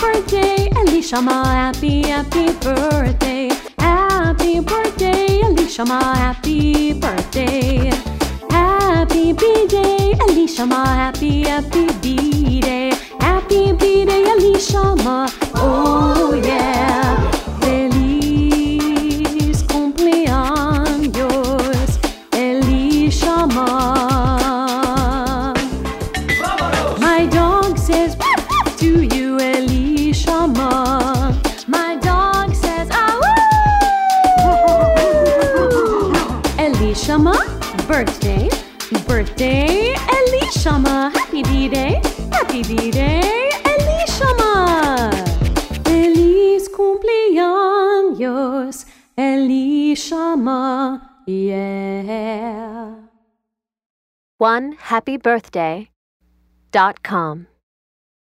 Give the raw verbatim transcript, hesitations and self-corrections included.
birthday, Elishama. Happy, happy birthday. Happy birthday, Elishama. Happy birthday. Happy B-Day, Elishama. Happy, happy B-Day. Happy B-Day, Elishama. Oh yeah. Feliz cumpleaños, Elishama. My dog says to you, Elishama. My dog says, ah Elishama, birthday, birthday, Elishama. Happy B-Day, happy B-Day, Elishama. Feliz cumpleaños, Elishama, yeah. one happy birthday dot com